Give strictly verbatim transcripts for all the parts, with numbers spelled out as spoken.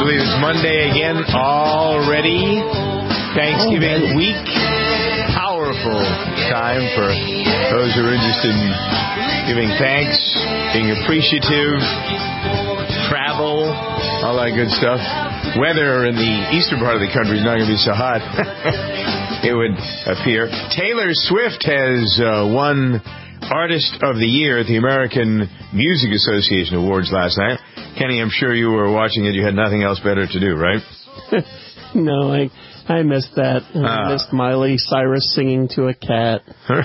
believe it's Monday again already. Thanksgiving week. Powerful time for those who are interested in giving thanks, being appreciative, travel, all that good stuff. Weather in the eastern part of the country is not going to be so hot, it would appear. Taylor Swift has uh, won Artist of the Year at the American Music Association Awards last night. Kenny, I'm sure you were watching it. You had nothing else better to do, right? No, I I missed that. I uh, missed Miley Cyrus singing to a cat.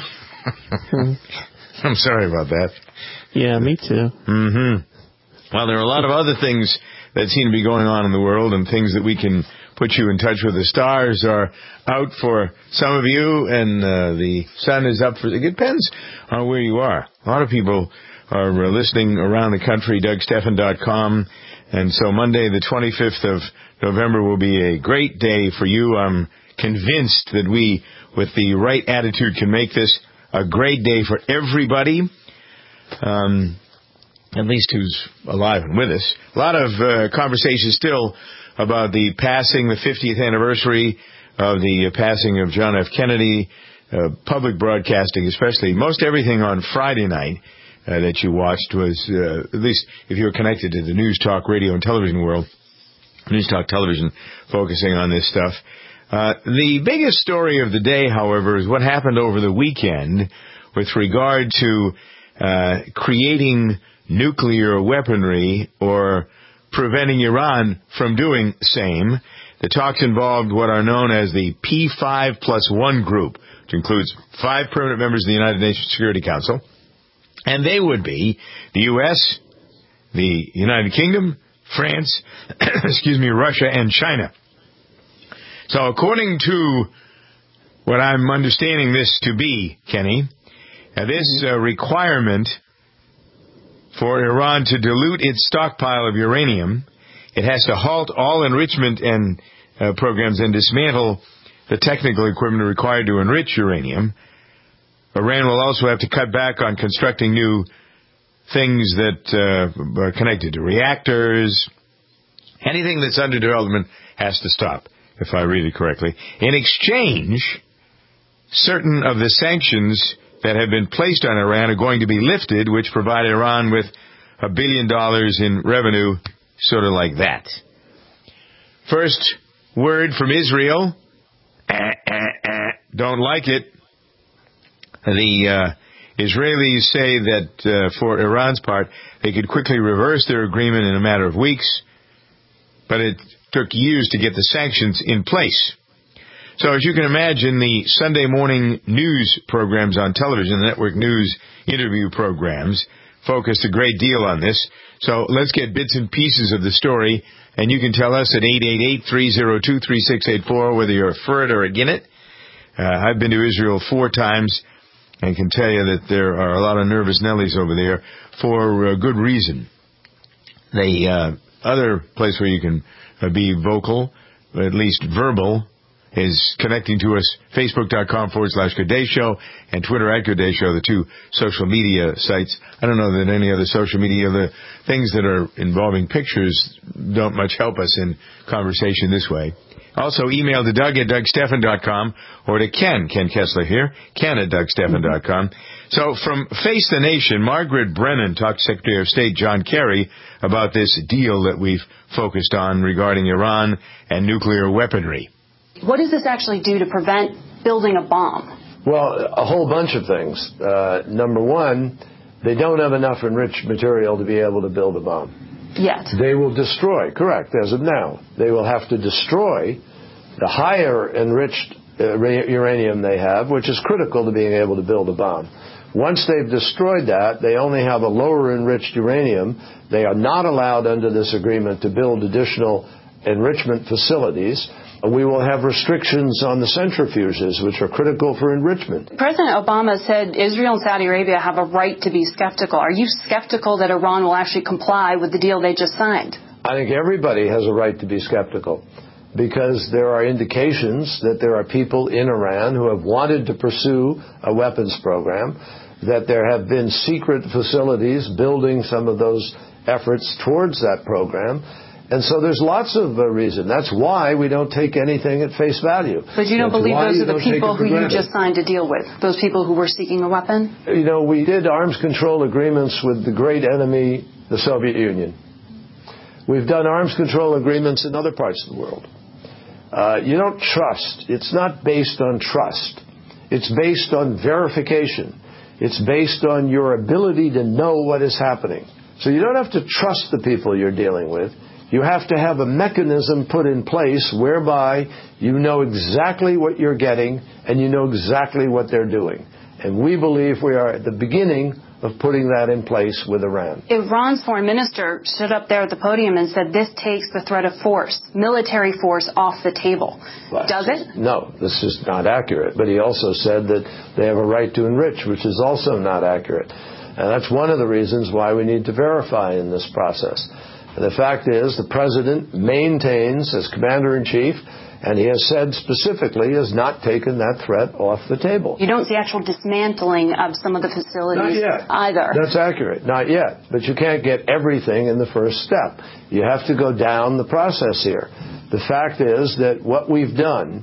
I'm sorry about that. Yeah, me too. Mm-hmm. Well, there are a lot of other things that seem to be going on in the world, and things that we can put you in touch with. The stars are out for some of you, and uh, the sun is up for... It depends on where you are. A lot of people are uh, listening around the country, Doug Stephan dot com. And so Monday, the twenty-fifth of November, will be a great day for you. I'm convinced that we, with the right attitude, can make this a great day for everybody, um, at least who's alive and with us. A lot of uh, conversation still about the passing, the fiftieth anniversary of the passing of John F. Kennedy, uh, public broadcasting especially. Most everything on Friday night uh, that you watched was, uh, at least if you were connected to the news talk, radio, and television world, news talk television focusing on this stuff. Uh, the biggest story of the day, however, is what happened over the weekend with regard to uh, creating nuclear weaponry or preventing Iran from doing the same. The talks involved what are known as the P five plus one group, which includes five permanent members of the United Nations Security Council. And they would be the U S, the United Kingdom, France, excuse me, Russia, and China. So according to what I'm understanding this to be, Kenny, uh, this uh, requirement for Iran to dilute its stockpile of uranium, it has to halt all enrichment and uh, programs and dismantle the technical equipment required to enrich uranium. Iran will also have to cut back on constructing new things that uh, are connected to reactors. Anything that's under development has to stop, if I read it correctly. In exchange, certain of the sanctions that have been placed on Iran are going to be lifted, which provide Iran with a billion dollars in revenue, sort of like that. First word from Israel. Eh, eh, eh, don't like it. The uh, Israelis say that uh, for Iran's part, they could quickly reverse their agreement in a matter of weeks, but it took years to get the sanctions in place. So as you can imagine, the Sunday morning news programs on television, the network news interview programs, focused a great deal on this. So let's get bits and pieces of the story, and you can tell us at eight eight eight, three oh two, three six eight four whether you're for it or against it. Uh, I've been to Israel four times and can tell you that there are a lot of nervous Nellies over there for uh, good reason. The uh, other place where you can uh, be vocal, at least verbal, is connecting to us, facebook.com forward slash Good Day Show and Twitter at Good Day Show, the two social media sites. I don't know that any other social media, the things that are involving pictures don't much help us in conversation this way. Also, email to Doug at Doug Stephan dot com or to Ken, Ken Kessler here, Ken at Doug Stephan dot com. So from Face the Nation, Margaret Brennan talked to Secretary of State John Kerry about this deal that we've focused on regarding Iran and nuclear weaponry. What does this actually do to prevent building a bomb? Well, a whole bunch of things. Uh, number one, they don't have enough enriched material to be able to build a bomb. Yet. They will destroy, correct, as of now. They will have to destroy the higher enriched uh, uranium they have, which is critical to being able to build a bomb. Once they've destroyed that, they only have a lower enriched uranium. They are not allowed under this agreement to build additional enrichment facilities. We will have restrictions on the centrifuges, which are critical for enrichment. President Obama said Israel and Saudi Arabia have a right to be skeptical. Are you skeptical that Iran will actually comply with the deal they just signed? I think everybody has a right to be skeptical, because there are indications that there are people in Iran who have wanted to pursue a weapons program, that there have been secret facilities building some of those efforts towards that program. And so there's lots of uh, reason. That's why we don't take anything at face value. But you don't That's believe those are the people who you granted. just signed a deal with? Those people who were seeking a weapon? You know, we did arms control agreements with the great enemy, the Soviet Union. We've done arms control agreements in other parts of the world. Uh, you don't trust. It's not based on trust. It's based on verification. It's based on your ability to know what is happening. So you don't have to trust the people you're dealing with. You have to have a mechanism put in place whereby you know exactly what you're getting and you know exactly what they're doing. And we believe we are at the beginning of putting that in place with Iran. Iran's foreign minister stood up there at the podium and said this takes the threat of force, military force, off the table. Well, Does it? No, this is not accurate. But he also said that they have a right to enrich, which is also not accurate. And that's one of the reasons why we need to verify in this process. And the fact is, the President maintains as Commander-in-Chief, and he has said specifically, has not taken that threat off the table. You don't see actual dismantling of some of the facilities Not yet. either. That's accurate. Not yet. But you can't get everything in the first step. You have to go down the process here. The fact is that what we've done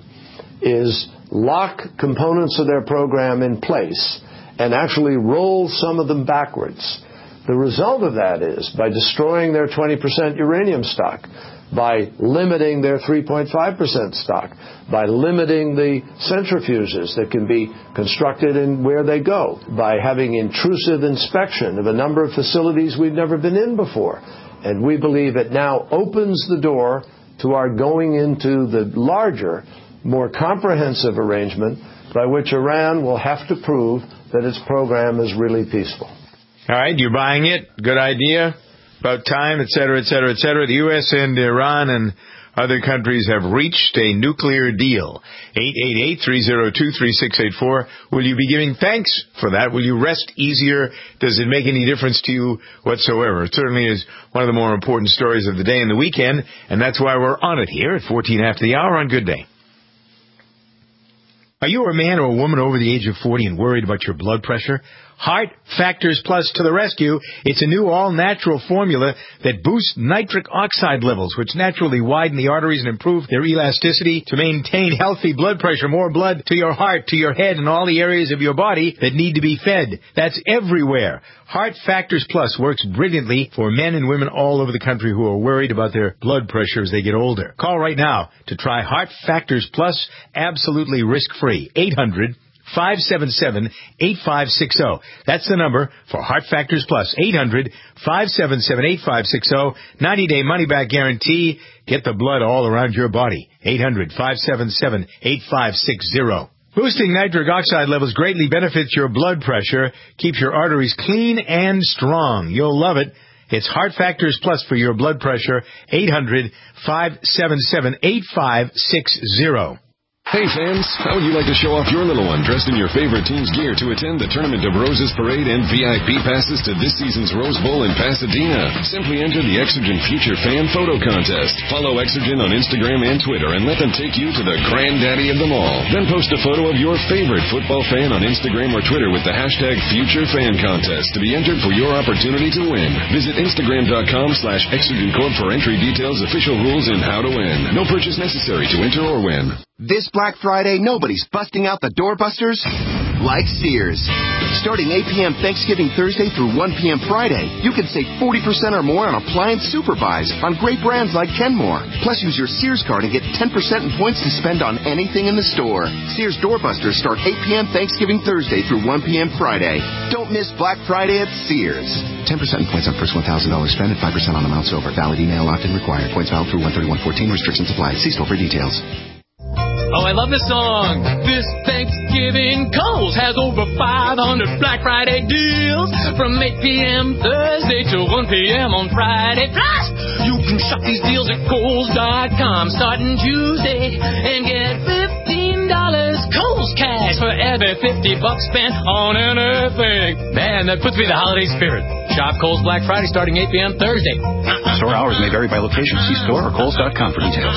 is lock components of their program in place and actually roll some of them backwards. The result of that is, by destroying their twenty percent uranium stock, by limiting their three point five percent stock, by limiting the centrifuges that can be constructed and where they go, by having intrusive inspection of a number of facilities we've never been in before. And we believe it now opens the door to our going into the larger, more comprehensive arrangement by which Iran will have to prove that its program is really peaceful. All right, you're buying it. Good idea. About time, et cetera, et cetera, et cetera. The U S and Iran and other countries have reached a nuclear deal. eight eight eight, three oh two, three six eight four. Will you be giving thanks for that? Will you rest easier? Does it make any difference to you whatsoever? It certainly is one of the more important stories of the day and the weekend, and that's why we're on it here at fourteen after the hour on Good Day. Are you a man or a woman over the age of forty and worried about your blood pressure? Heart Factors Plus to the rescue. It's a new all-natural formula that boosts nitric oxide levels, which naturally widen the arteries and improve their elasticity to maintain healthy blood pressure, more blood to your heart, to your head, and all the areas of your body that need to be fed. That's everywhere. Heart Factors Plus works brilliantly for men and women all over the country who are worried about their blood pressure as they get older. Call right now to try Heart Factors Plus absolutely risk-free. eight hundred, five seven seven, eight five six zero. That's the number for Heart Factors Plus. eight hundred, five seven seven, eight five six zero. ninety-day money-back guarantee. Get the blood all around your body. eight hundred, five seven seven, eight five six zero. Boosting nitric oxide levels greatly benefits your blood pressure, keeps your arteries clean and strong. You'll love it. It's Heart Factors Plus for your blood pressure. eight hundred, five seven seven, eight five six zero. Hey fans, how would you like to show off your little one dressed in your favorite team's gear to attend the Tournament of Roses Parade and V I P passes to this season's Rose Bowl in Pasadena? Simply enter the Exergen Future Fan Photo Contest. Follow Exergen on Instagram and Twitter and let them take you to the granddaddy of them all. Then post a photo of your favorite football fan on Instagram or Twitter with the hashtag Future Fan Contest to be entered for your opportunity to win. Visit Instagram.com slash ExergenCorp for entry details, official rules, and how to win. No purchase necessary to enter or win. This Black Friday, nobody's busting out the doorbusters like Sears. Starting eight p.m. Thanksgiving Thursday through one p.m. Friday, you can save forty percent or more on appliance super buys on great brands like Kenmore. Plus, use your Sears card and get ten percent in points to spend on anything in the store. Sears doorbusters start eight p.m. Thanksgiving Thursday through one p.m. Friday. Don't miss Black Friday at Sears. ten percent in points on first one thousand dollars spent and five percent on amounts over. Valid email locked-in required. Points valid through one thirty-one fourteen. Restrictions apply. See store for details. Oh, I love this song. This Thanksgiving, Kohl's has over five hundred Black Friday deals from eight p.m. Thursday to one p.m. on Friday. Plus, you can shop these deals at Kohl's dot com starting Tuesday and get fifteen dollars Kohl's cash for every fifty bucks spent on anything. Man, that puts me in the holiday spirit. Shop Kohl's Black Friday starting eight p.m. Thursday. Store hours may vary by location. See store or Kohl's dot com for details.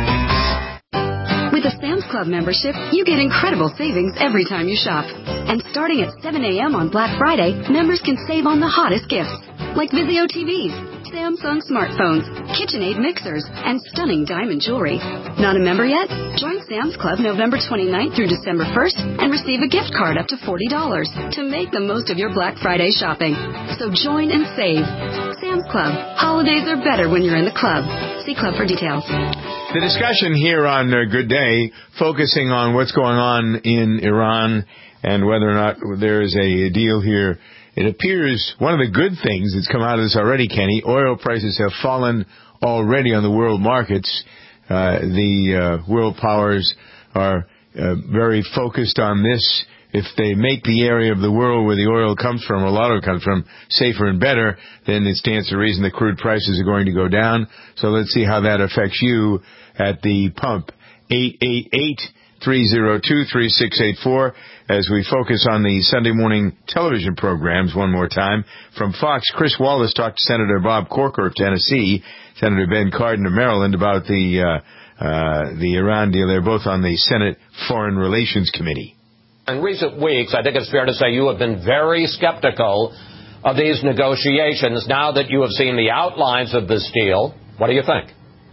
With a Sam's Club membership, you get incredible savings every time you shop. And starting at seven a.m. on Black Friday, members can save on the hottest gifts, like Vizio T Vs, Samsung smartphones, KitchenAid mixers, and stunning diamond jewelry. Not a member yet? Join Sam's Club November twenty-ninth through December first and receive a gift card up to forty dollars to make the most of your Black Friday shopping. So join and save. Sam's Club. Holidays are better when you're in the club. See club for details. The discussion here on uh, Good Day, focusing on what's going on in Iran and whether or not there is a deal here. It appears one of the good things that's come out of this already, Kenny, oil prices have fallen already on the world markets. Uh, the uh, world powers are uh, very focused on this. If they make the area of the world where the oil comes from, or a lot of it comes from, safer and better, then it stands to reason that crude prices are going to go down. So let's see how that affects you at the pump. eight eight eight, three oh two, three six eight four as we focus on the Sunday morning television programs one more time. From Fox, Chris Wallace talked to Senator Bob Corker of Tennessee, Senator Ben Cardin of Maryland about the uh, uh, the Iran deal. They're both on the Senate Foreign Relations Committee. In recent weeks, I think it's fair to say you have been very skeptical of these negotiations. Now that you have seen the outlines of this deal, what do you think?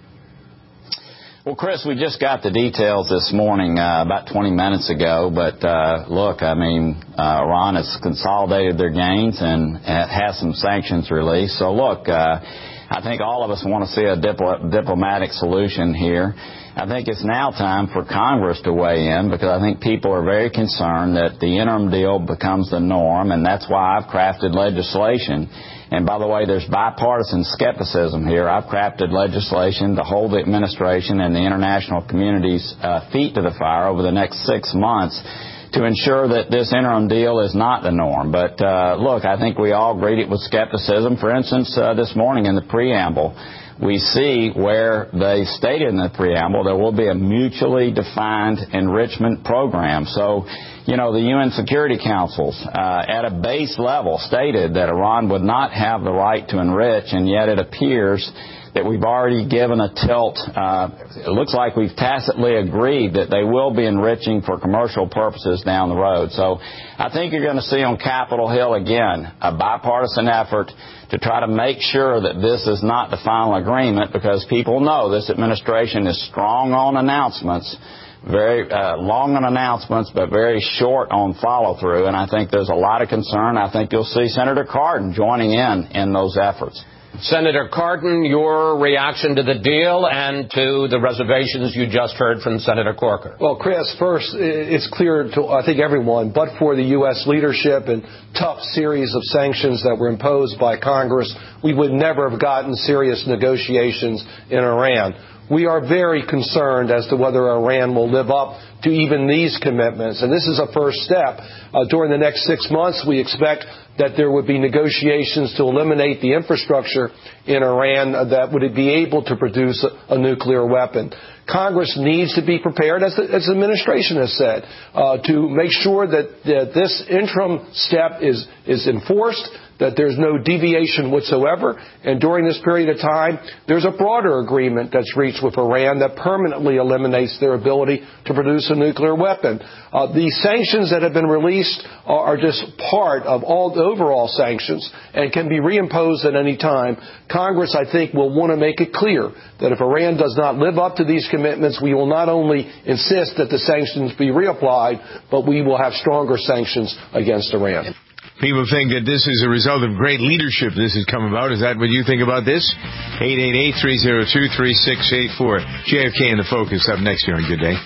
Well, Chris, we just got the details this morning, uh, about twenty minutes ago. But, uh, look, I mean, uh, Iran has consolidated their gains and has some sanctions released. So, look, uh, I think all of us want to see a dipl- diplomatic solution here. I think it's now time for Congress to weigh in, because I think people are very concerned that the interim deal becomes the norm, and that's why I've crafted legislation. And by the way, there's bipartisan skepticism here. I've crafted legislation to hold the administration and the international community's uh, feet to the fire over the next six months to ensure that this interim deal is not the norm. But, uh, look, I think we all greet it with skepticism. For instance, uh, this morning in the preamble, we see where they stated in the preamble there will be a mutually defined enrichment program. So, you know, the U N Security Councils uh, at a base level stated that Iran would not have the right to enrich, and yet it appears that we've already given a tilt. Uh, it looks like we've tacitly agreed that they will be enriching for commercial purposes down the road. So I think you're going to see on Capitol Hill again a bipartisan effort to try to make sure that this is not the final agreement, because people know this administration is strong on announcements, very uh, long on announcements, but very short on follow-through. And I think there's a lot of concern. I think you'll see Senator Cardin joining in in those efforts. Senator Cardin, your reaction to the deal and to the reservations you just heard from Senator Corker. Well, Chris, first, it's clear to, I think, everyone, but for the U S leadership and tough series of sanctions that were imposed by Congress, we would never have gotten serious negotiations in Iran. We are very concerned as to whether Iran will live up to even these commitments. And this is a first step. Uh, during the next six months, we expect that there would be negotiations to eliminate the infrastructure in Iran that would be able to produce a, a nuclear weapon. Congress needs to be prepared, as the, as the administration has said, uh, to make sure that, that this interim step is, is enforced, that there's no deviation whatsoever. And during this period of time, there's a broader agreement that's reached with Iran that permanently eliminates their ability to produce a nuclear weapon. Uh, the sanctions that have been released are, are just part of all the overall sanctions and can be reimposed at any time. Congress, I think, will want to make it clear that if Iran does not live up to these commitments, we will not only insist that the sanctions be reapplied, but we will have stronger sanctions against Iran. People think that this is a result of great leadership this has come about. Is that what you think about this? eight eight eight, three oh two, three six eight four. J F K in the Focus up next here on Good Day.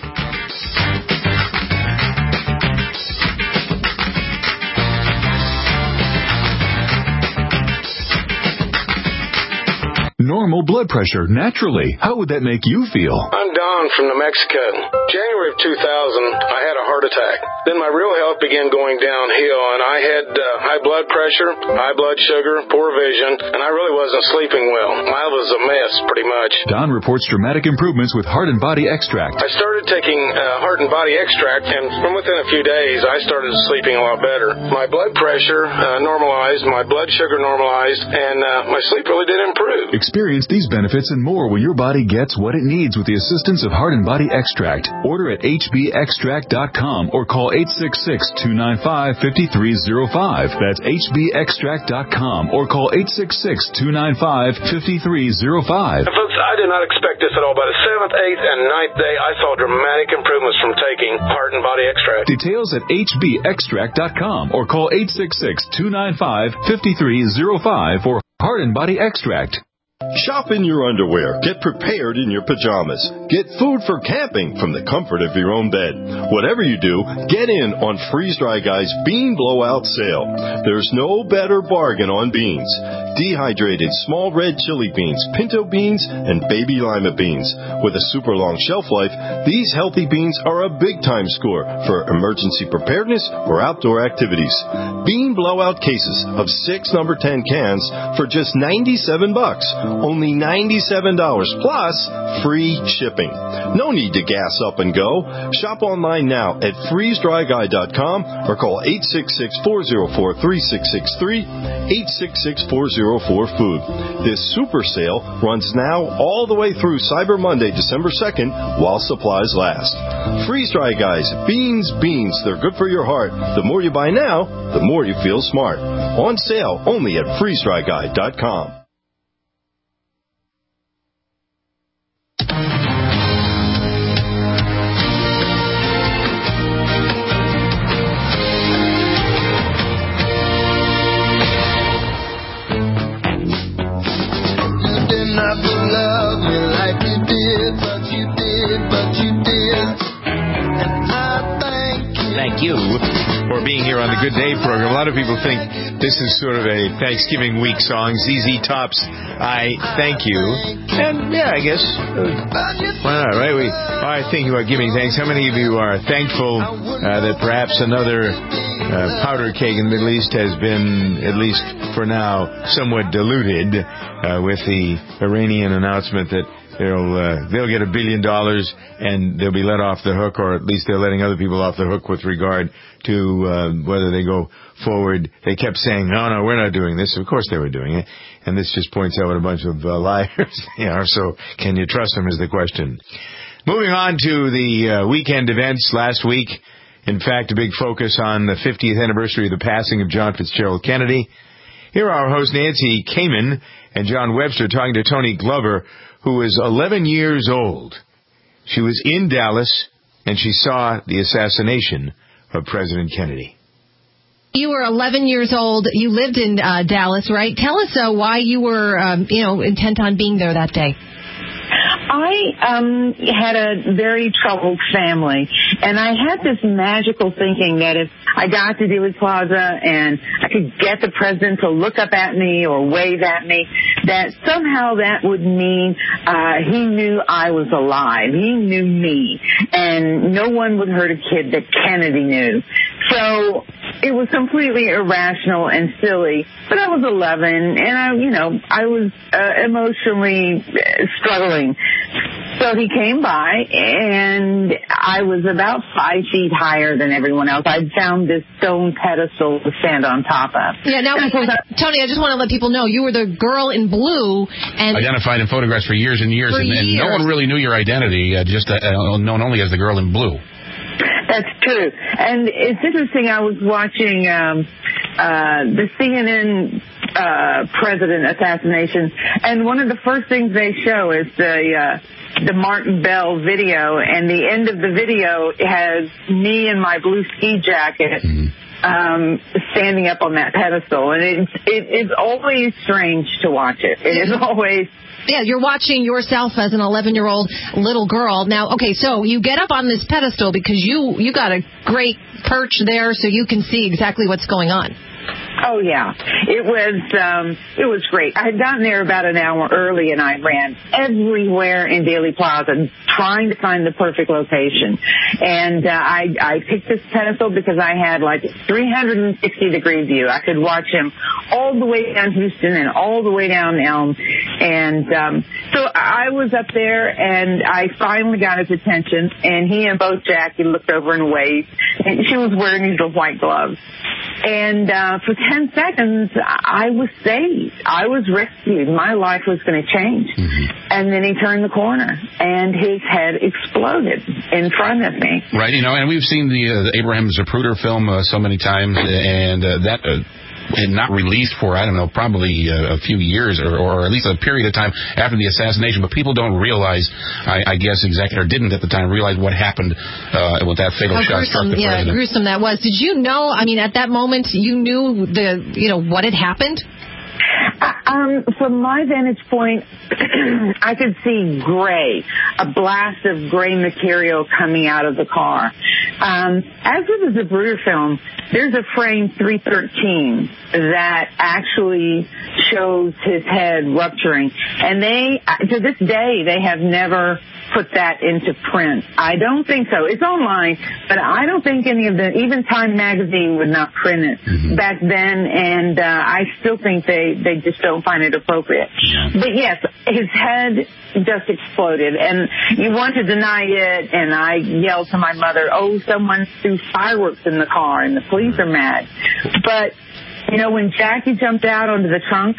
Normal blood pressure, naturally. How would that make you feel? I'm Don from New Mexico. January of two thousand, I had a heart attack. Then my real health began going downhill, and I had uh, high blood pressure, high blood sugar, poor vision, and I really wasn't sleeping well. I was a mess, pretty much. Don reports dramatic improvements with Heart and Body Extract. I started taking uh, Heart and Body Extract, and from within a few days, I started sleeping a lot better. My blood pressure uh, normalized, my blood sugar normalized, and uh, my sleep really did improve. Experience these benefits and more when your body gets what it needs with the assistance of Heart and Body Extract. Order at H B extract dot com or call call eight six six, two nine five, five three zero five. That's H B extract dot com or call eight six six, two nine five, five three zero five. And folks, I did not expect this at all. By the seventh, eighth, and ninth day, I saw dramatic improvements from taking Heart and Body Extract. Details at H B extract dot com or call eight six six, two nine five, five three zero five for Heart and Body Extract. Shop in your underwear. Get prepared in your pajamas. Get food for camping from the comfort of your own bed. Whatever you do, get in on Freeze Dry Guy's Bean Blowout Sale. There's no better bargain on beans. Dehydrated small red chili beans, pinto beans, and baby lima beans. With a super long shelf life, these healthy beans are a big time score for emergency preparedness or outdoor activities. Bean Blowout cases of six number ten cans for just ninety-seven bucks. Only ninety-seven dollars plus free shipping. No need to gas up and go. Shop online now at freeze dry guy dot com or call eight six six, four zero four, three six six three, eight six six, four zero four, food. This super sale runs now all the way through Cyber Monday, December second, while supplies last. Freeze Dry Guys, beans, beans, they're good for your heart. The more you buy now, the more you feel smart. On sale only at freeze dry guy dot com. Thank you for being here on the Good Day program. A lot of people think this is sort of a Thanksgiving week song. Z Z Top's I Thank You. And, yeah, I guess, uh, why not, right? We are thinking about giving thanks. How many of you are thankful uh, that perhaps another uh, powder keg in the Middle East has been, at least for now, somewhat diluted uh, with the Iranian announcement that They'll uh, they'll get a billion dollars and they'll be let off the hook, or at least they're letting other people off the hook with regard to uh, whether they go forward. They kept saying, no, no, we're not doing this. Of course they were doing it. And this just points out what a bunch of uh, liars they are. So can you trust them is the question. Moving on to the uh, weekend events last week. In fact, a big focus on the fiftieth anniversary of the passing of John Fitzgerald Kennedy. Here are our hosts Nancy Kamen and John Webster talking to Tony Glover, who is eleven years old. She was in Dallas, and she saw the assassination of President Kennedy. You were eleven years old. You lived in uh, Dallas, right? Tell us uh, why you were, um, you know, intent on being there that day. I um, had a very troubled family, and I had this magical thinking that if I got to Dealey Plaza and I could get the president to look up at me or wave at me, that somehow that would mean uh, he knew I was alive. He knew me, and no one would hurt a kid that Kennedy knew. So it was completely irrational and silly, but I was eleven, and I, you know, I was uh, emotionally struggling. So he came by, and I was about five feet higher than everyone else. I'd found this stone pedestal to stand on top of. Yeah, now, I, Tony, I just want to let people know you were the girl in blue. And identified in photographs for years and years, and, and years. no one really knew your identity, uh, just uh, known only as the girl in blue. That's true. And it's interesting, I was watching um, uh, the C N N uh, president assassination, and one of the first things they show is the uh, the Martin Bell video, and the end of the video has me in my blue ski jacket mm-hmm. um, standing up on that pedestal, and it's, it, it's always strange to watch it. It is always... Yeah, you're watching yourself as an eleven-year-old little girl. Now, okay, so you get up on this pedestal because you, you got a great perch there so you can see exactly what's going on. Oh, yeah. It was um, it was great. I had gotten there about an hour early, and I ran everywhere in Dealey Plaza trying to find the perfect location. And uh, I, I picked this pedestal because I had like three hundred sixty degree view. I could watch him all the way down Houston and all the way down Elm. And um, so I was up there, and I finally got his attention, and he and both Jackie looked over and waved. And she was wearing these little white gloves. And uh, for ten seconds, I was saved. I was rescued. My life was going to change. Mm-hmm. And then he turned the corner, and his head exploded. in front of me. Right, you know, and we've seen the, uh, the Abraham Zapruder film uh, so many times, and uh, that uh, and not released for, I don't know, probably uh, a few years or, or at least a period of time after the assassination. But people don't realize, I, I guess, exactly, or didn't at the time realize what happened uh, with that fatal How shot gruesome, struck the yeah, president. gruesome that was. Did you know, I mean, at that moment, you knew the, you know, what had happened? Um, from my vantage point, I could see gray, a blast of gray material coming out of the car. Um, as with the Zapruder film, there's a frame three thirteen that actually shows his head rupturing. And they, to this day, they have never put that into print. I don't think so. It's online, but I don't think any of the, even Time Magazine would not print it mm-hmm. back then, and uh, I still think they, they just don't find it appropriate. But yes, his head just exploded, and you want to deny it, and I yelled to my mother, oh, someone threw fireworks in the car, and the police are mad. But you know, when Jackie jumped out onto the trunk,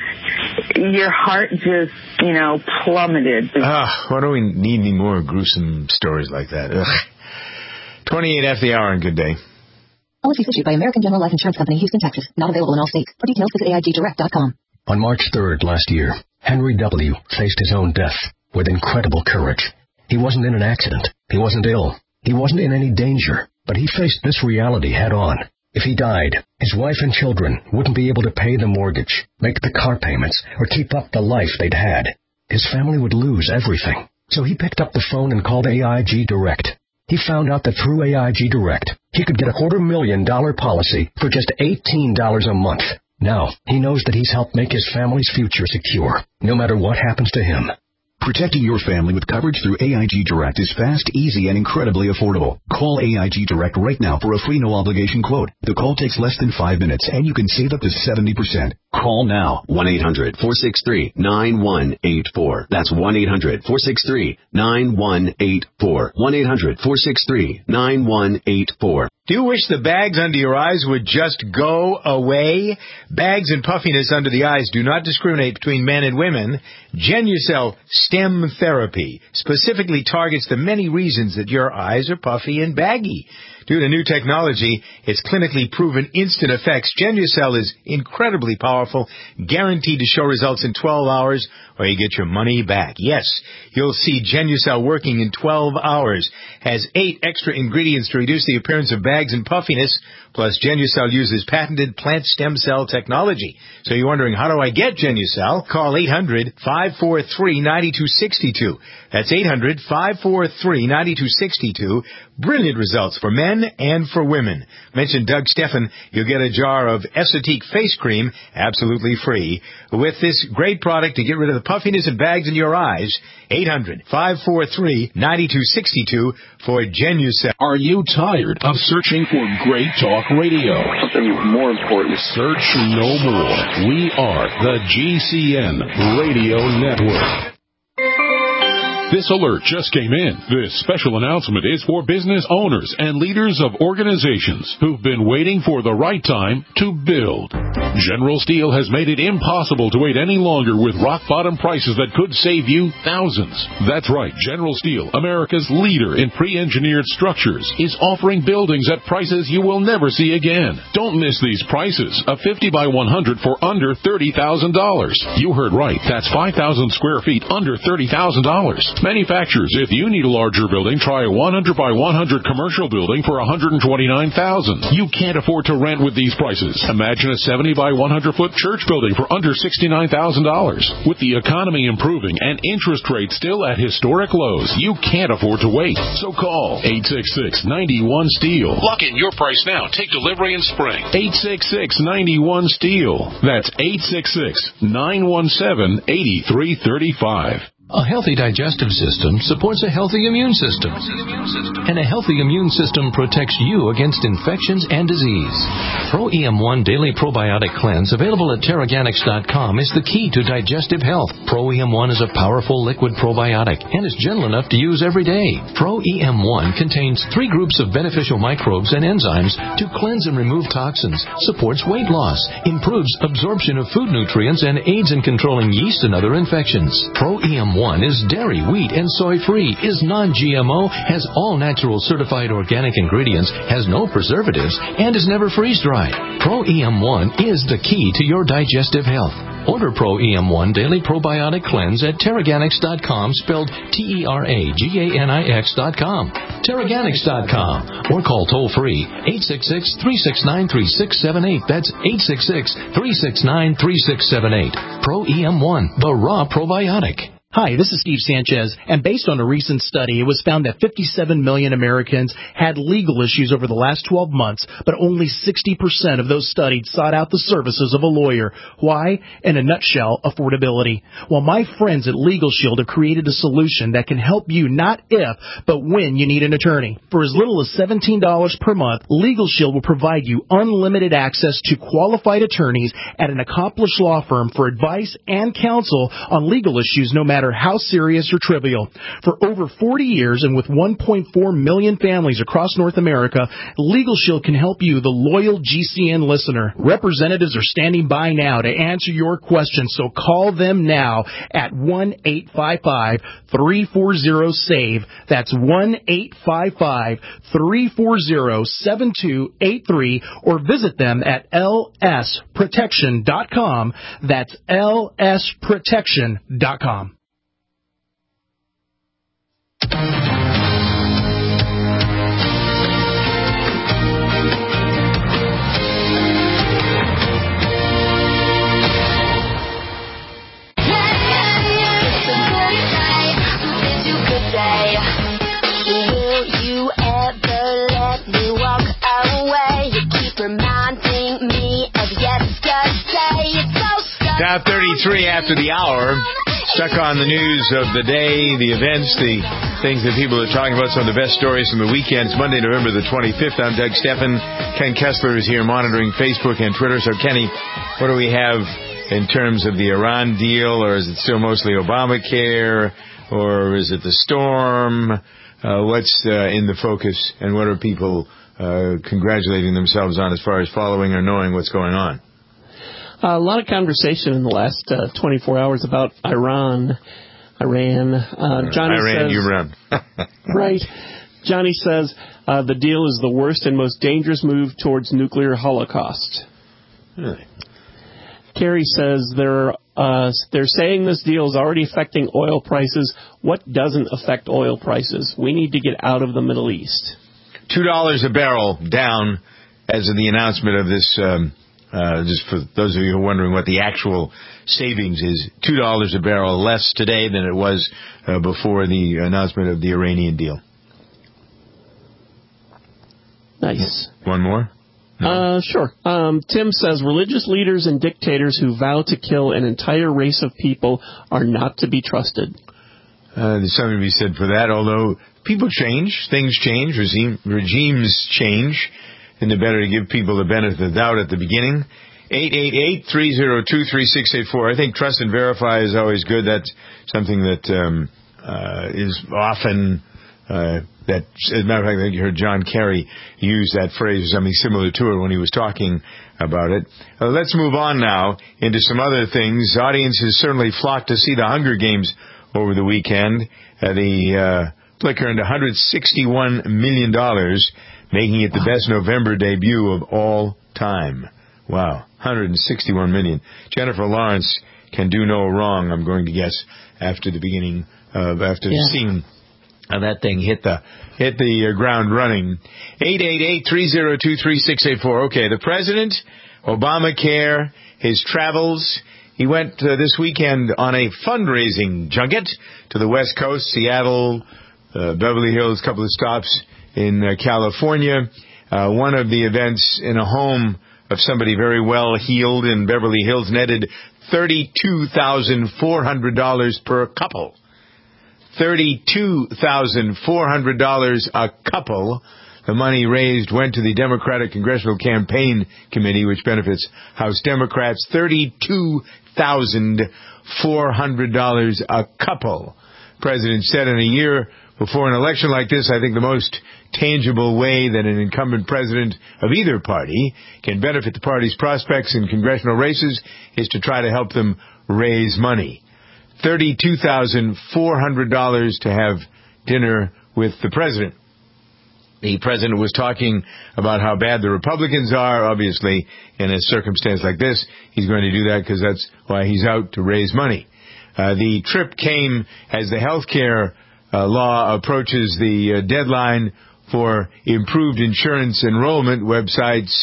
your heart just, you know, plummeted. Ah, why do we need any more gruesome stories like that? Ugh. twenty-eight after the hour, and good day. Policies issued by American General Life Insurance Company, Houston, Texas. Not available in all states. For details, visit A I G direct dot com. On March third last year, Henry W. faced his own death with incredible courage. He wasn't in an accident. He wasn't ill. He wasn't in any danger. But he faced this reality head on. If he died, his wife and children wouldn't be able to pay the mortgage, make the car payments, or keep up the life they'd had. His family would lose everything. So he picked up the phone and called A I G Direct. He found out that through A I G Direct, he could get a quarter million dollar policy for just eighteen dollars a month. Now, he knows that he's helped make his family's future secure, no matter what happens to him. Protecting your family with coverage through A I G Direct is fast, easy, and incredibly affordable. Call A I G Direct right now for a free no-obligation quote. The call takes less than five minutes, and you can save up to seventy percent. Call now. one eight hundred four six three nine one eight four. That's one eight hundred four six three nine one eight four. one eight hundred four six three nine one eight four. Do you wish the bags under your eyes would just go away? Bags and puffiness under the eyes do not discriminate between men and women. Genucel Stem Therapy specifically targets the many reasons that your eyes are puffy and baggy. Due to new technology, its clinically proven instant effects, Genucel is incredibly powerful, guaranteed to show results in twelve hours, or you get your money back. Yes, you'll see Genucel working in twelve hours. Has eight extra ingredients to reduce the appearance of bags and puffiness, plus Genucel uses patented plant stem cell technology. So you're wondering, how do I get Genucel? Call eight hundred five four three nine two six two. That's eight hundred five four three nine two six two. Brilliant results for men and for women. Mention Doug Steffen, you'll get a jar of Esotique face cream absolutely free. With this great product to get rid of the puffiness and bags in your eyes, eight hundred five four three nine two six two for Genucel. Are you tired of searching for great talk radio? Something more important. Search no more. We are the G C N Radio Network. This alert just came in. This special announcement is for business owners and leaders of organizations who've been waiting for the right time to build. General Steel has made it impossible to wait any longer with rock-bottom prices that could save you thousands. That's right. General Steel, America's leader in pre-engineered structures, is offering buildings at prices you will never see again. Don't miss these prices. A fifty by one hundred for under thirty thousand dollars. You heard right. That's five thousand square feet under thirty thousand dollars. Manufacturers, if you need a larger building, try a one hundred by one hundred commercial building for one hundred twenty-nine thousand dollars. You can't afford to rent with these prices. Imagine a seventy by one hundred foot church building for under sixty-nine thousand dollars. With the economy improving and interest rates still at historic lows, you can't afford to wait. So call eight six six nine one STEEL. Lock in your price now. Take delivery in spring. eight six six nine one STEEL. That's eight six six nine one seven eight three three five. A healthy digestive system supports a healthy immune system. And a healthy immune system protects you against infections and disease. Pro E M one Daily Probiotic Cleanse, available at Terraganics dot com, is the key to digestive health. Pro E M one is a powerful liquid probiotic and is gentle enough to use every day. Pro E M one contains three groups of beneficial microbes and enzymes to cleanse and remove toxins, supports weight loss, improves absorption of food nutrients, and aids in controlling yeast and other infections. Pro E M one is dairy, wheat, and soy-free, is non-G M O, has all natural certified organic ingredients, has no preservatives, and is never freeze-dried. Pro E M one is the key to your digestive health. Order Pro E M one Daily Probiotic Cleanse at Teraganix dot com, spelled T E R A G A N I X dot com. Teraganix dot com. Or call toll-free eight six six, three six nine, three six seven eight. That's eight six six, three six nine, three six seven eight. Pro E M one, the raw probiotic. Hi, this is Steve Sanchez, and based on a recent study, it was found that fifty-seven million Americans had legal issues over the last twelve months, but only sixty percent of those studied sought out the services of a lawyer. Why? In a nutshell, affordability. Well, my friends at Legal Shield have created a solution that can help you not if, but when you need an attorney. For as little as seventeen dollars per month, Legal Shield will provide you unlimited access to qualified attorneys at an accomplished law firm for advice and counsel on legal issues no matter how serious or trivial. For over forty years and with one point four million families across North America, Legal Shield can help you, the loyal G C N listener. Representatives are standing by now to answer your questions, so call them now at one eight five five, three four zero, SAVE. That's one eight five five, three four zero, seven two eight three, or visit them at L S protection dot com. That's L S protection dot com. Now thirty-three after the hour. Stuck on the news of the day, the events, the things that people are talking about, some of the best stories from the weekend. It's Monday, November the twenty-fifth. I'm Doug Steffen. Ken Kessler is here monitoring Facebook and Twitter. So, Kenny, what do we have in terms of the Iran deal, or is it still mostly Obamacare, or is it the storm? Uh, what's uh, in the focus, and what are people uh, congratulating themselves on as far as following or knowing what's going on? Uh, a lot of conversation in the last uh, twenty-four hours about Iran, Iran. Uh, Johnny Iran, says, you run. Right. Johnny says uh, the deal is the worst and most dangerous move towards nuclear holocaust. Really? Kerry says they're uh, they're saying this deal is already affecting oil prices. What doesn't affect oil prices? We need to get out of the Middle East. Two dollars a barrel down as of the announcement of this. Um, Uh, just for those of you who are wondering what the actual savings is, two dollars a barrel less today than it was uh, before the announcement of the Iranian deal. Nice. One more? No. Uh, sure. Um, Tim says religious leaders and dictators who vow to kill an entire race of people are not to be trusted. Uh, there's something to be said for that, although people change, things change, regime, regimes change. And the better to give people the benefit of the doubt at the beginning. eight eight eight, three oh two, three six eight four. I think trust and verify is always good. That's something that um, uh, is often, uh, that, as a matter of fact, I think you heard John Kerry use that phrase or something similar to it when he was talking about it. Uh, let's move on now into some other things. Audiences certainly flocked to see the Hunger Games over the weekend. Uh, the uh, flick earned one hundred sixty-one million dollars. Making it the best November debut of all time. Wow, one hundred sixty-one million dollars. Jennifer Lawrence can do no wrong, I'm going to guess, after the beginning of, after yeah. seeing how that thing hit the hit the uh, ground running. eight eight eight, three oh two, three six eight four. Okay, the president, Obamacare, his travels. He went uh, this weekend on a fundraising junket to the West Coast, Seattle, uh, Beverly Hills, a couple of stops in uh, California. Uh, one of the events in a home of somebody very well heeled in Beverly Hills netted thirty-two thousand four hundred dollars per couple. thirty-two thousand four hundred dollars a couple. The money raised went to the Democratic Congressional Campaign Committee, which benefits House Democrats. thirty-two thousand four hundred dollars a couple. The president said in a year before an election like this, I think the most tangible way that an incumbent president of either party can benefit the party's prospects in congressional races is to try to help them raise money. thirty-two thousand four hundred dollars to have dinner with the president. The president was talking about how bad the Republicans are. Obviously, in a circumstance like this, he's going to do that because that's why he's out to raise money. Uh, the trip came as the health care uh, law approaches the uh, deadline for improved insurance enrollment websites.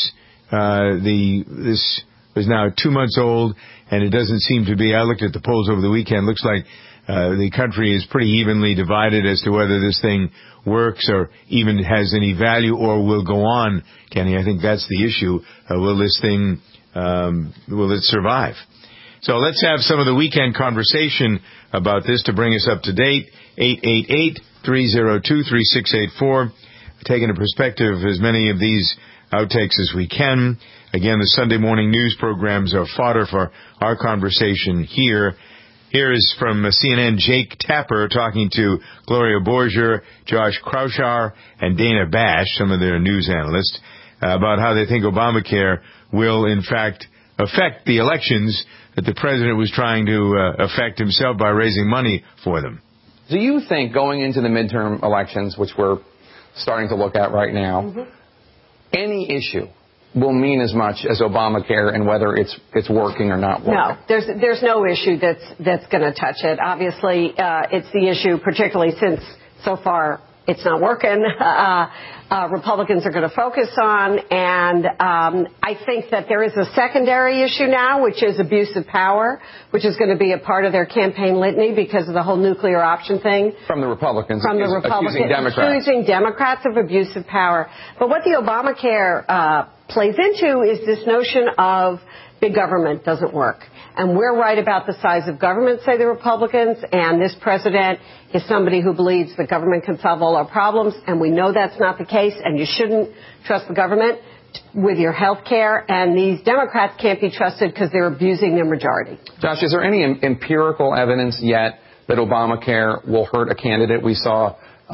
Uh, the this was now two months old, and it doesn't seem to be. I looked at the polls over the weekend. Looks like uh, the country is pretty evenly divided as to whether this thing works or even has any value or will go on, Kenny. I think that's the issue. Uh, will this thing, um, will it survive? So let's have some of the weekend conversation about this to bring us up to date. eight eight eight, three oh two, three six eight four. Taking a perspective of as many of these outtakes as we can. Again, the Sunday morning news programs are fodder for our conversation here. Here is from C N N Jake Tapper talking to Gloria Borger, Josh Kraushaar, and Dana Bash, some of their news analysts, uh, about how they think Obamacare will, in fact, affect the elections that the president was trying to uh, affect himself by raising money for them. Do you think going into the midterm elections, which we're starting to look at right now, mm-hmm. any issue will mean as much as Obamacare and whether it's it's working or not working? No, there's there's no issue that's that's going to touch it. Obviously, uh, it's the issue, particularly since so far it's not working. Uh, uh, Republicans are going to focus on, and um, I think that there is a secondary issue now, which is abuse of power, which is going to be a part of their campaign litany because of the whole nuclear option thing. From the Republicans. From the Republicans. Accusing Democrats. Accusing Democrats of abuse of power. But what the Obamacare uh, plays into is this notion of big government doesn't work. And we're right about the size of government, say the Republicans, and this president is somebody who believes the government can solve all our problems, and we know that's not the case, and you shouldn't trust the government with your health care, and these Democrats can't be trusted because they're abusing their majority. Josh, is there any empirical evidence yet that Obamacare will hurt a candidate? We saw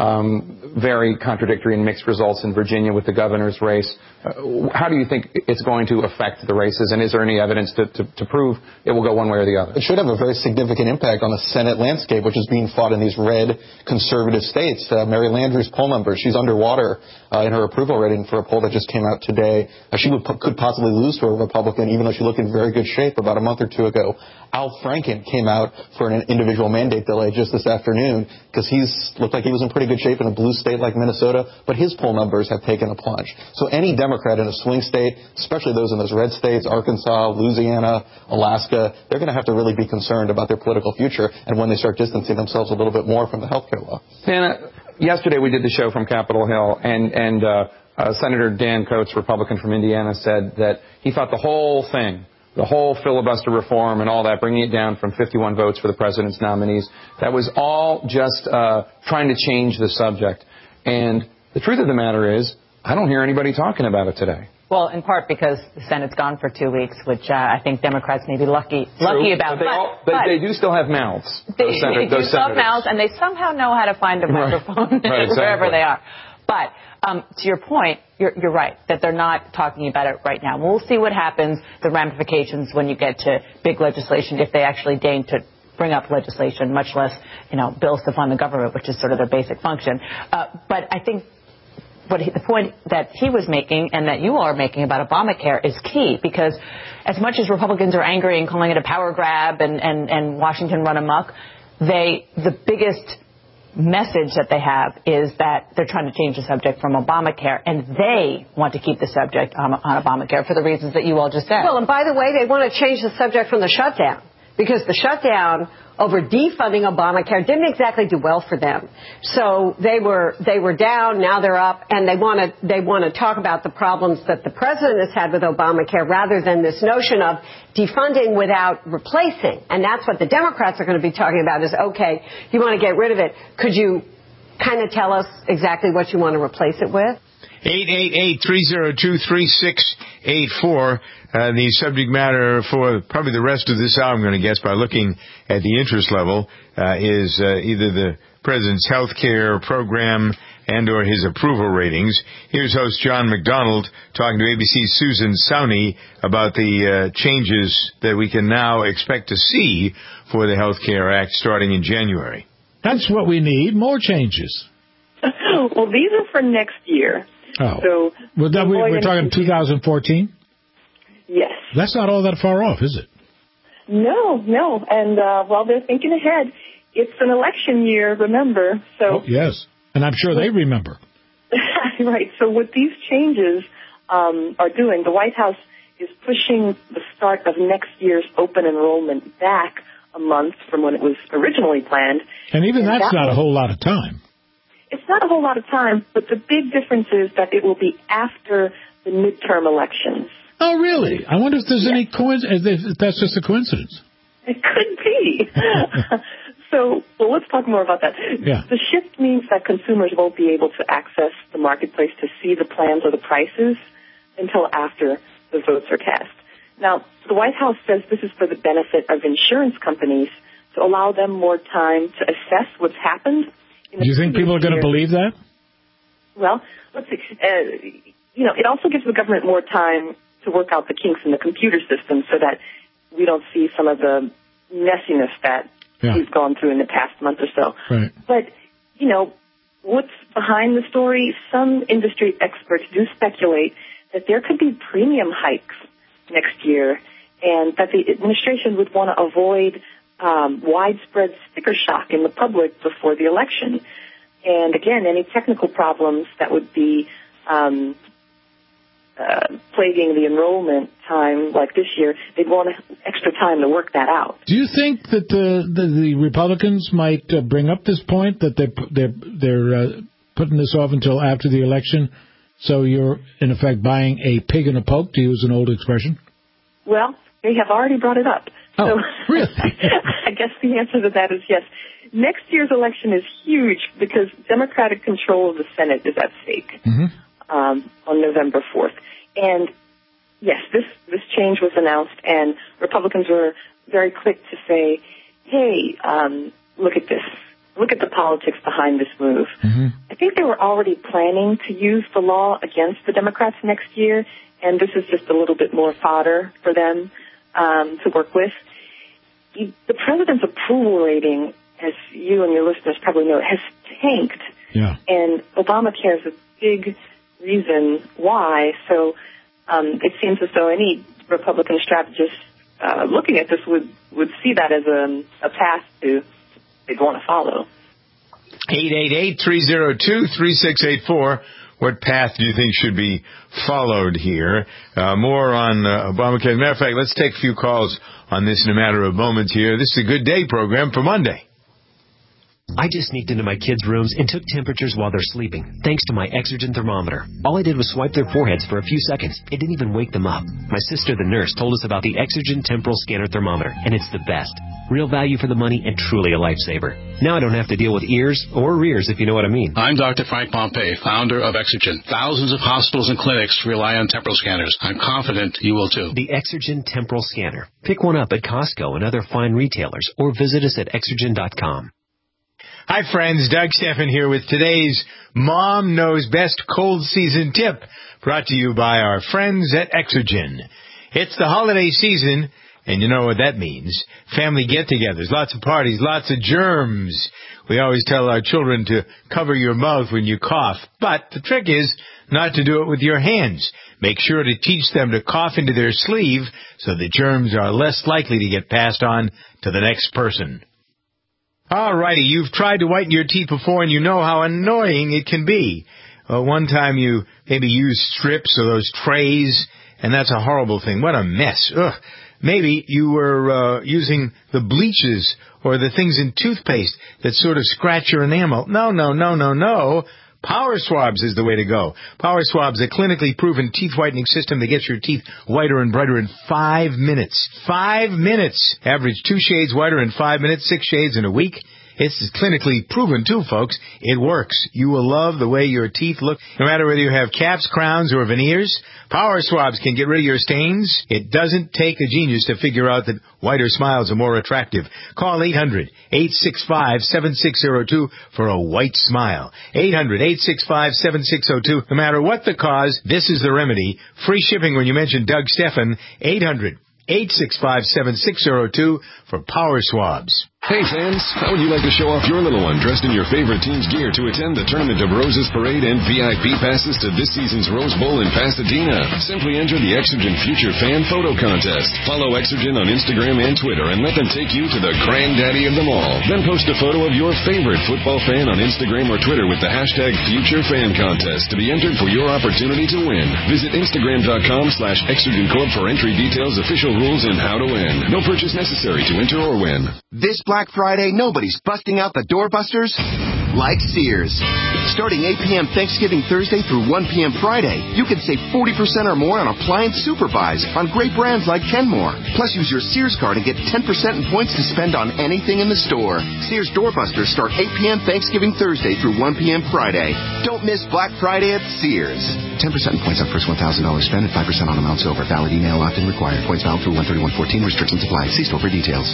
um, very contradictory and mixed results in Virginia with the governor's race. Uh, how do you think it's going to affect the races, and is there any evidence to, to, to prove it will go one way or the other? It should have a very significant impact on the Senate landscape, which is being fought in these red conservative states. Uh, Mary Landrieu's poll number, she's underwater uh, in her approval rating for a poll that just came out today. Uh, she would, could possibly lose to a Republican, even though she looked in very good shape about a month or two ago. Al Franken came out for an individual mandate delay just this afternoon because he's looked like he was in pretty good shape in a blue state like Minnesota, but his poll numbers have taken a plunge. So any Democrat in a swing state, especially those in those red states, Arkansas, Louisiana, Alaska, they're going to have to really be concerned about their political future and when they start distancing themselves a little bit more from the health care law. Dana, yesterday we did the show from Capitol Hill, and, and uh, uh, Senator Dan Coates, Republican from Indiana, said that he thought the whole thing, the whole filibuster reform and all that, bringing it down from fifty-one votes for the president's nominees, that was all just uh, trying to change the subject. And the truth of the matter is, I don't hear anybody talking about it today. Well, in part because the Senate's gone for two weeks, which uh, I think Democrats may be lucky lucky True, about. But they, but, all, but but they do still have mouths. They, those senator, they do those still have senators. mouths, and they somehow know how to find a microphone right, exactly. wherever they are. But um, to your point, you're, you're right that they're not talking about it right now. We'll see what happens, the ramifications when you get to big legislation, if they actually deign to bring up legislation, much less, you know, bills to fund the government, which is sort of their basic function. Uh, but I think what he, the point that he was making and that you all are making about Obamacare is key, because as much as Republicans are angry and calling it a power grab and, and, and Washington run amok, they, the biggest message that they have is that they're trying to change the subject from Obamacare, and they want to keep the subject on, on Obamacare for the reasons that you all just said. Well, and by the way, they want to change the subject from the shutdown, because the shutdown over defunding Obamacare didn't exactly do well for them. So they were they were down, now they're up, and they want to they want to talk about the problems that the president has had with Obamacare rather than this notion of defunding without replacing. And that's what the Democrats are going to be talking about is, okay, you want to get rid of it. Could you kind of tell us exactly what you want to replace it with? eight eight eight, three oh two, three six eight four. Uh, the subject matter for probably the rest of this hour, I'm going to guess, by looking at the interest level, uh, is uh, either the president's health care program, and or his approval ratings. Here's host John McDonald talking to A B C's Susan Sowney about the uh, changes that we can now expect to see for the Health Care Act starting in January. That's what we need, more changes. Well, these are for next year. Oh. So well, that we, we're talking two thousand fourteen? Yes. That's not all that far off, is it? No, no. And uh, while they're thinking ahead, it's an election year, remember. So oh, yes. And I'm sure they remember. Right. So what these changes um, are doing, the White House is pushing the start of next year's open enrollment back a month from when it was originally planned. And even and that's that not was, a whole lot of time. It's not a whole lot of time, but the big difference is that it will be after the midterm elections. Oh, really? I wonder if there's yes. any coincidence, if that's just a coincidence. It could be. So, well, let's talk more about that. Yeah. The shift means that consumers won't be able to access the marketplace to see the plans or the prices until after the votes are cast. Now, the White House says this is for the benefit of insurance companies to allow them more time to assess what's happened. Do you think people are going to believe that? Well, let's see. Uh, you know, it also gives the government more time to work out the kinks in the computer system so that we don't see some of the messiness that yeah. we've gone through in the past month or so. Right. But, you know, what's behind the story? Some industry experts do speculate that there could be premium hikes next year and that the administration would want to avoid um, widespread sticker shock in the public before the election. And, again, any technical problems that would be um, uh, plaguing the enrollment time like this year, they'd want extra time to work that out. Do you think that the the, the Republicans might uh, bring up this point, that they're, they're, they're uh, putting this off until after the election, so you're, in effect, buying a pig in a poke, to use an old expression? Well, they have already brought it up. Oh, so really? I guess the answer to that is yes. Next year's election is huge because Democratic control of the Senate is at stake mm-hmm. um, on November fourth. And, yes, this, this change was announced, and Republicans were very quick to say, hey, um, look at this. Look at the politics behind this move. Mm-hmm. I think they were already planning to use the law against the Democrats next year, and this is just a little bit more fodder for them um, to work with. The president's approval rating, as you and your listeners probably know, has tanked. Yeah. And Obamacare is a big reason why. So um, it seems as though any Republican strategist uh, looking at this would, would see that as a, a path to they'd want to follow. eight eight eight, three oh two, three six eight four. What path do you think should be followed here? Uh, more on uh, Obamacare. As a matter of fact, let's take a few calls on this in a matter of moments here. This is a Good Day program for Monday. I just sneaked into my kids' rooms and took temperatures while they're sleeping, thanks to my Exergen thermometer. All I did was swipe their foreheads for a few seconds. It didn't even wake them up. My sister, the nurse, told us about the Exergen Temporal Scanner Thermometer, and it's the best. Real value for the money and truly a lifesaver. Now I don't have to deal with ears or rears, if you know what I mean. I'm Doctor Frank Pompey, founder of Exergen. Thousands of hospitals and clinics rely on temporal scanners. I'm confident you will too. The Exergen Temporal Scanner. Pick one up at Costco and other fine retailers, or visit us at exergen dot com. Hi, friends. Doug Steffen here with today's Mom Knows Best Cold Season Tip, brought to you by our friends at Exergen. It's the holiday season, and you know what that means. Family get-togethers, lots of parties, lots of germs. We always tell our children to cover your mouth when you cough, but the trick is not to do it with your hands. Make sure to teach them to cough into their sleeve so the germs are less likely to get passed on to the next person. All righty, you've tried to whiten your teeth before and you know how annoying it can be. Uh, one time you maybe used strips or those trays, and that's a horrible thing. What a mess. Ugh. Maybe you were uh, using the bleaches or the things in toothpaste that sort of scratch your enamel. No, no, no, no, no. Power Swabs is the way to go. Power Swabs, a clinically proven teeth whitening system that gets your teeth whiter and brighter in five minutes. Five minutes. Average two shades whiter in five minutes, six shades in a week. It's clinically proven, too, folks. It works. You will love the way your teeth look, no matter whether you have caps, crowns, or veneers. Power Swabs can get rid of your stains. It doesn't take a genius to figure out that whiter smiles are more attractive. Call eight hundred, eight six five, seven six zero two for a white smile. eight hundred, eight six five, seven six zero two. No matter what the cause, this is the remedy. Free shipping when you mention Doug Stephan. eight hundred, eight six five, seven six zero two for Power Swabs. Hey fans, how would you like to show off your little one dressed in your favorite team's gear to attend the Tournament of Roses Parade and V I P passes to this season's Rose Bowl in Pasadena? Simply enter the Exergen Future Fan Photo Contest. Follow Exergen on Instagram and Twitter and let them take you to the granddaddy of them all. Then post a photo of your favorite football fan on Instagram or Twitter with the hashtag Future Fan Contest to be entered for your opportunity to win. Visit Instagram.com slash Exergen Corp for entry details, official rules, and how to win. No purchase necessary to enter or win. This Black Friday, nobody's busting out the doorbusters like Sears. Starting eight p.m. Thanksgiving Thursday through one p.m. Friday, you can save forty percent or more on appliance super buys on great brands like Kenmore. Plus, use your Sears card and get ten percent in points to spend on anything in the store. Sears doorbusters start eight p.m. Thanksgiving Thursday through one p.m. Friday. Don't miss Black Friday at Sears. ten percent in points on first one thousand dollars spent and five percent on amounts over. Valid email opt-in required. Points valid through one thirty-one fourteen. Restrictions apply. See store for details.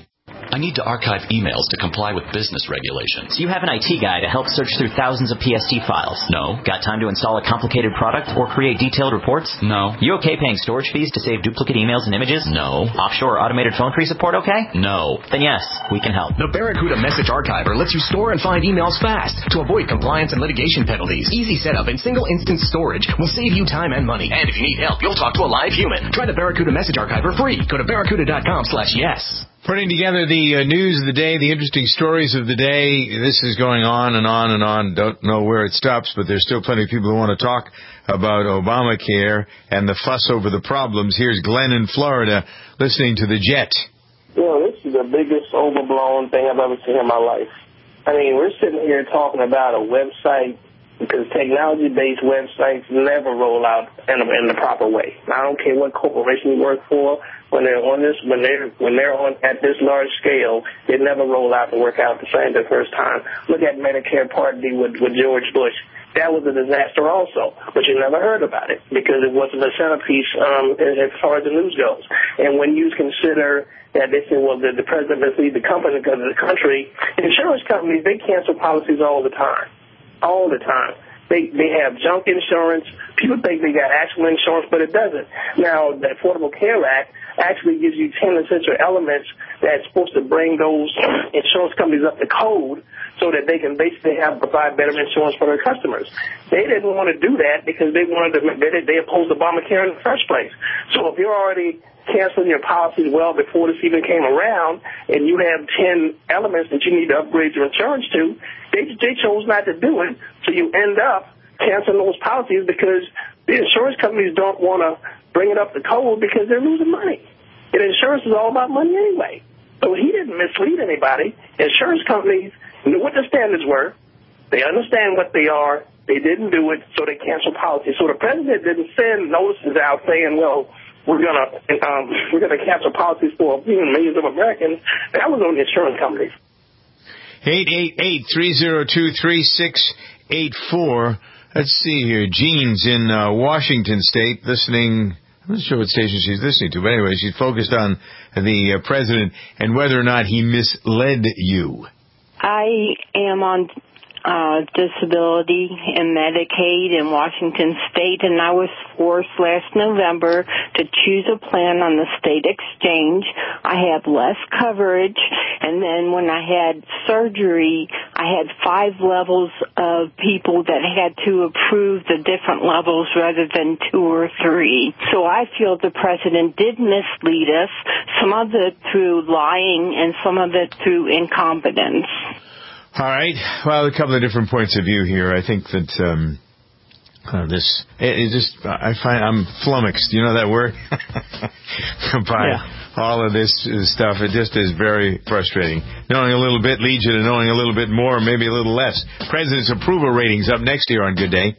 I need to archive emails to comply with business regulations. Do you have an I T guy to help search through thousands of P S T files? No. Got time to install a complicated product or create detailed reports? No. You okay paying storage fees to save duplicate emails and images? No. Offshore or automated phone tree support okay? No. Then yes, we can help. The Barracuda Message Archiver lets you store and find emails fast to avoid compliance and litigation penalties. Easy setup and single instance storage will save you time and money. And if you need help, you'll talk to a live human. Try the Barracuda Message Archiver free. Go to barracuda.com slash yes. Putting together the uh, news of the day, the interesting stories of the day. This is going on and on and on. Don't know where it stops, but there's still plenty of people who want to talk about Obamacare and the fuss over the problems. Here's Glenn in Florida listening to The Jet. You know, this is the biggest overblown thing I've ever seen in my life. I mean, we're sitting here talking about a website because technology-based websites never roll out in, a, in the proper way. I don't care what corporation you work for. When they're on this, when they're when they're on at this large scale, they never roll out and work out the same the first time. Look at Medicare Part D with, with George Bush. That was a disaster also, but you never heard about it because it wasn't a centerpiece um, as far as the news goes. And when you consider that they say, well, the, the president mislead the company because of the country, insurance companies, they cancel policies all the time, all the time. They they have junk insurance. People think they got actual insurance, but it doesn't. Now, the Affordable Care Act actually gives you ten essential elements that's supposed to bring those insurance companies up to code so that they can basically have provide better insurance for their customers. They didn't want to do that because they wanted to, they, they opposed Obamacare in the first place. So if you're already canceling your policies well before this even came around and you have ten elements that you need to upgrade your insurance to, they, they chose not to do it, so you end up canceling those policies because the insurance companies don't want to bring it up to code because they're losing money. And insurance is all about money anyway. So he didn't mislead anybody. Insurance companies knew what the standards were. They understand what they are. They didn't do it, so they canceled policies. So the president didn't send notices out saying, well, we're gonna um, we're gonna cancel policies for millions of Americans. That was on the insurance companies. eight eight eight, three oh two, three six eight four. Let's see here. Jean's in uh, Washington State listening. I'm not sure what station she's listening to, but anyway, she's focused on the uh, president and whether or not he misled you. I am on uh, disability and Medicaid in Washington State, and I was forced last November to choose a plan on the state exchange. I had less coverage, and then when I had surgery, I had five levels of people that had to approve the different levels rather than two or three. So I feel the president did mislead us, some of it through lying and some of it through incompetence. All right. Well, a couple of different points of view here. I think that um, uh, this, it, it just, I find I'm flummoxed. You know that word? By yeah. all of this stuff. It just is very frustrating. Knowing a little bit leads you to knowing a little bit more, maybe a little less. President's approval ratings up next year on Good Day.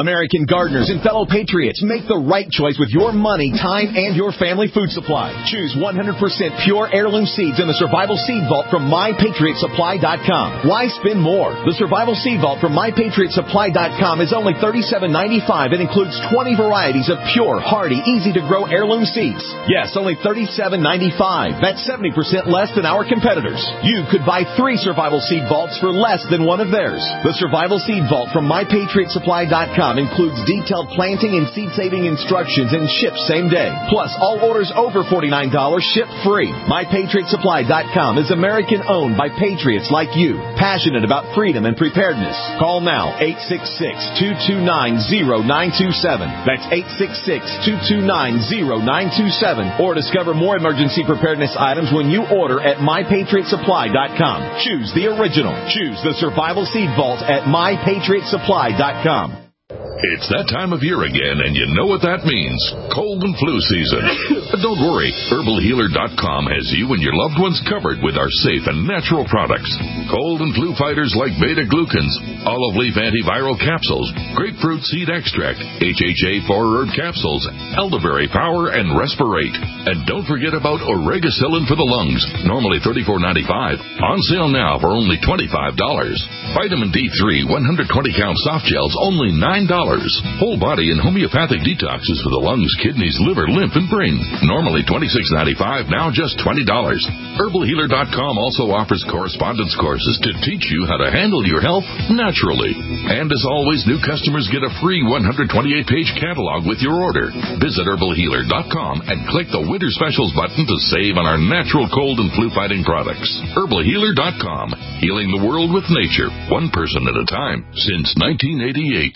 American gardeners and fellow patriots, make the right choice with your money, time, and your family food supply. Choose one hundred percent pure heirloom seeds in the Survival Seed Vault from my patriot supply dot com. Why spend more? The Survival Seed Vault from my patriot supply dot com is only thirty-seven ninety-five and includes twenty varieties of pure, hardy, easy-to-grow heirloom seeds. Yes, only thirty-seven ninety-five. That's seventy percent less than our competitors. You could buy three Survival Seed Vaults for less than one of theirs. The Survival Seed Vault from my patriot supply dot com includes detailed planting and seed-saving instructions and ships same day. Plus, all orders over forty-nine dollars ship free. my patriot supply dot com is American-owned by patriots like you, passionate about freedom and preparedness. Call now, eight six six, two two nine, zero nine two seven. That's eight six six, two two nine, zero nine two seven. Or discover more emergency preparedness items when you order at my patriot supply dot com. Choose the original. Choose the Survival Seed Vault at my patriot supply dot com. It's that time of year again, and you know what that means. Cold and flu season. But don't worry, herbal healer dot com has you and your loved ones covered with our safe and natural products. Cold and flu fighters like beta-glucans, olive leaf antiviral capsules, grapefruit seed extract, H H A four herb capsules, elderberry power, and respirate. And don't forget about oregacillin for the lungs, normally thirty-four ninety-five, on sale now for only twenty-five dollars. Vitamin D three one hundred twenty count soft gels, only nine dollars. Whole body and homeopathic detoxes for the lungs, kidneys, liver, lymph, and brain. Normally twenty-six ninety-five, now just twenty dollars. herbal healer dot com also offers correspondence courses to teach you how to handle your health naturally. And as always, new customers get a free one hundred twenty-eight page catalog with your order. Visit herbal healer dot com and click the Winter Specials button to save on our natural cold and flu fighting products. herbal healer dot com, healing the world with nature, one person at a time, since nineteen eighty-eight.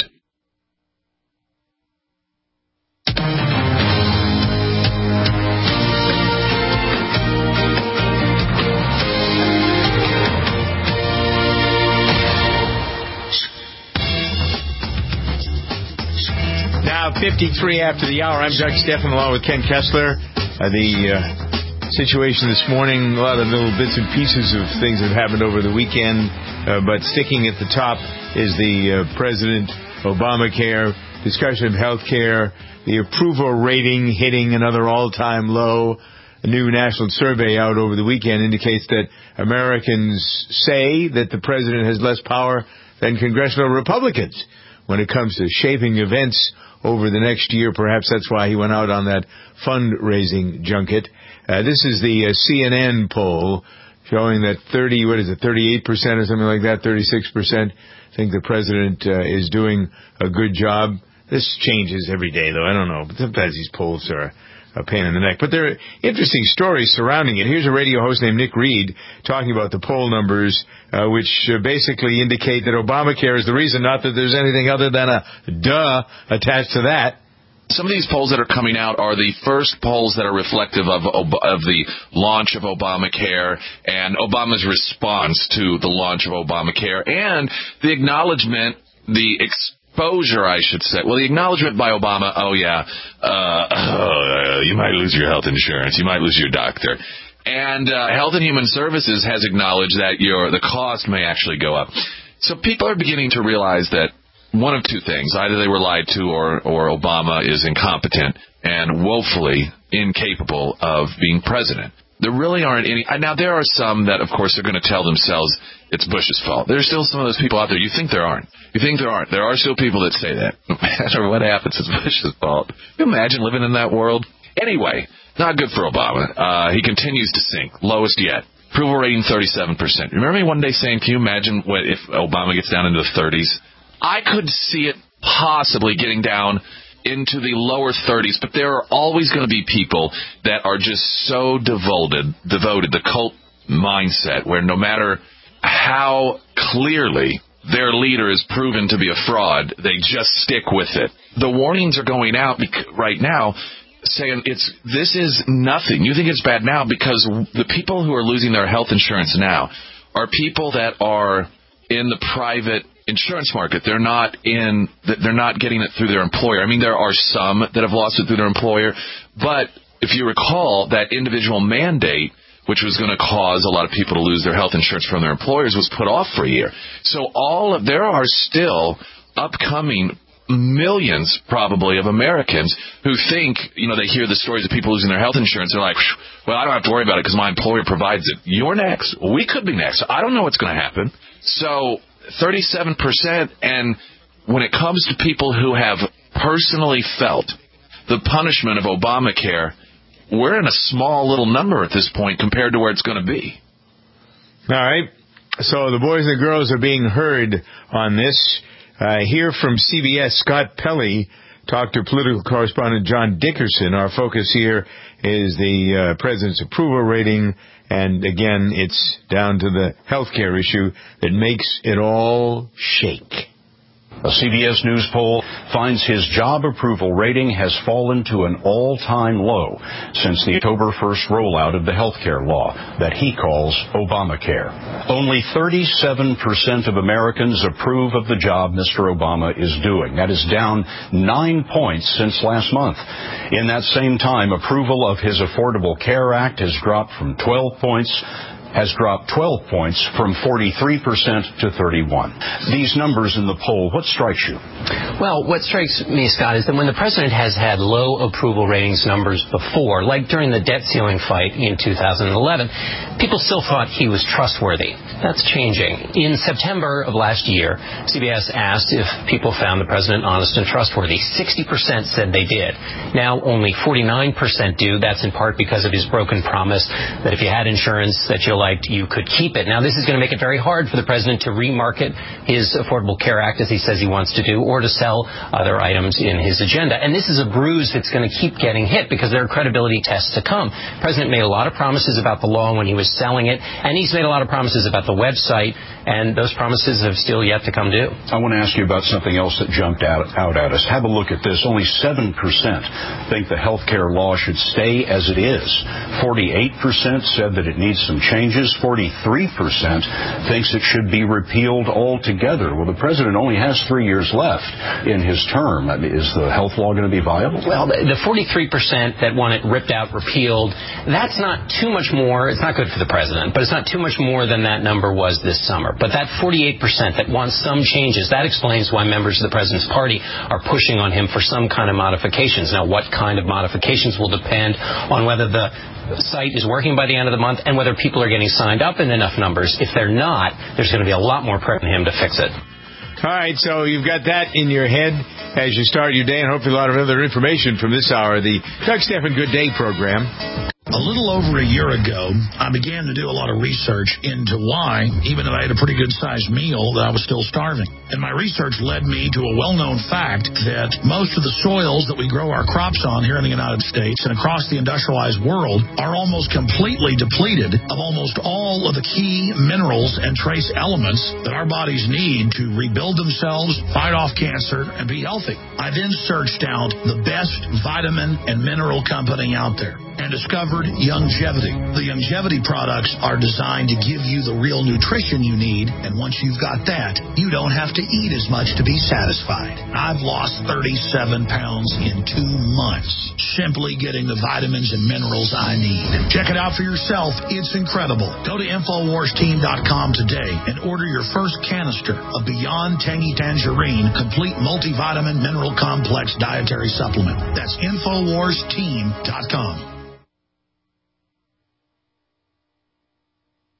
Now, fifty-three after the hour, I'm Doug Stephan along with Ken Kessler. Uh, the uh, situation this morning, a lot of little bits and pieces of things that have happened over the weekend, uh, but sticking at the top is the uh, President Obamacare, discussion of health care, the approval rating hitting another all-time low. A new national survey out over the weekend indicates that Americans say that the president has less power than congressional Republicans when it comes to shaping events over the next year. Perhaps that's why he went out on that fundraising junket. Uh, this is the uh, C N N poll showing that thirty, what is it, thirty-eight percent or something like that, thirty-six percent think the president uh, is doing a good job. This changes every day, though. I don't know. But sometimes these polls are a pain in the neck. But there are interesting stories surrounding it. Here's a radio host named Nick Reed talking about the poll numbers, uh, which uh, basically indicate that Obamacare is the reason, not that there's anything other than a duh attached to that. Some of these polls that are coming out are the first polls that are reflective of of the launch of Obamacare and Obama's response to the launch of Obamacare and the acknowledgement, the exposure, I should say. Well, the acknowledgement by Obama, oh, yeah, uh, uh, you might lose your health insurance. You might lose your doctor. And uh, Health and Human Services has acknowledged that your the cost may actually go up. So people are beginning to realize that one of two things. Either they were lied to or, or Obama is incompetent and woefully incapable of being president. There really aren't any. Now, there are some that, of course, are going to tell themselves it's Bush's fault. There's still some of those people out there. You think there aren't. You think there aren't. There are still people that say that. No matter what happens, it's Bush's fault. Can you imagine living in that world? Anyway, not good for Obama. Uh, he continues to sink. Lowest yet. Approval rating thirty-seven percent. Remember me one day saying, can you imagine what if Obama gets down into the thirties? I could see it possibly getting down into the lower thirties, but there are always going to be people that are just so devoted, devoted, the cult mindset, where no matter how clearly their leader is proven to be a fraud, they just stick with it. The warnings are going out right now saying it's this is nothing. You think it's bad now because the people who are losing their health insurance now are people that are in the private insurance market. They're not in. They're not getting it through their employer. I mean, there are some that have lost it through their employer, but if you recall, that individual mandate, which was going to cause a lot of people to lose their health insurance from their employers, was put off for a year. So all of there are still upcoming millions, probably, of Americans who think, you know, they hear the stories of people losing their health insurance. They're like, well, I don't have to worry about it because my employer provides it. You're next. We could be next. I don't know what's going to happen. So thirty-seven percent, and when it comes to people who have personally felt the punishment of Obamacare, we're in a small little number at this point compared to where it's going to be. All right. So the boys and girls are being heard on this. Uh, here from C B S, Scott Pelley talked to political correspondent John Dickerson. Our focus here is the uh, president's approval rating, and again, it's down to the health care issue that makes it all shake. A C B S News poll finds his job approval rating has fallen to an all-time low since the October first rollout of the health care law that he calls Obamacare. Only thirty-seven percent of Americans approve of the job Mister Obama is doing. That is down nine points since last month. In that same time, approval of his Affordable Care Act has dropped from twelve points has dropped twelve points from forty-three percent to thirty-one. These numbers in the poll, what strikes you? Well, what strikes me, Scott, is that when the president has had low approval ratings numbers before, like during the debt ceiling fight in two thousand eleven, people still thought he was trustworthy. That's changing. In September of last year, C B S asked if people found the president honest and trustworthy. sixty percent said they did. Now only forty-nine percent do. That's in part because of his broken promise that if you had insurance that you liked, you could keep it. Now this is going to make it very hard for the president to remarket his Affordable Care Act as he says he wants to do, or to sell other items in his agenda. And this is a bruise that's going to keep getting hit because there are credibility tests to come. The president made a lot of promises about the law when he was selling it, and he's made a lot of promises about the website, and those promises have still yet to come due. I want to ask you about something else that jumped out, out at us. Have a look at this. Only seven percent think the health care law should stay as it is. forty-eight percent said that it needs some changes. forty-three percent thinks it should be repealed altogether. Well, the president only has three years left in his term. I mean, is the health law going to be viable? Well, the forty-three percent that want it ripped out, repealed, that's not too much more. It's not good for the president, but it's not too much more than that number was this summer. But that forty-eight percent that wants some changes, that explains why members of the president's party are pushing on him for some kind of modifications. Now, what kind of modifications will depend on whether the site is working by the end of the month and whether people are getting signed up in enough numbers. If they're not, there's going to be a lot more pressure on him to fix it. All right, so you've got that in your head as you start your day, and hopefully a lot of other information from this hour, the Doug Stephan Good Day program. A little over a year ago, I began to do a lot of research into why, even though I had a pretty good-sized meal, that I was still starving. And my research led me to a well-known fact that most of the soils that we grow our crops on here in the United States and across the industrialized world are almost completely depleted of almost all of the key minerals and trace elements that our bodies need to rebuild themselves, fight off cancer, and be healthy. I then searched out the best vitamin and mineral company out there and discovered Youngevity. The Youngevity products are designed to give you the real nutrition you need, and once you've got that, you don't have to eat as much to be satisfied. I've lost thirty-seven pounds in two months simply getting the vitamins and minerals I need. Check it out for yourself. It's incredible. Go to Infowars Team dot com today and order your first canister of Beyond Tangy Tangerine Complete Multivitamin Mineral Complex Dietary Supplement. That's Infowars Team dot com.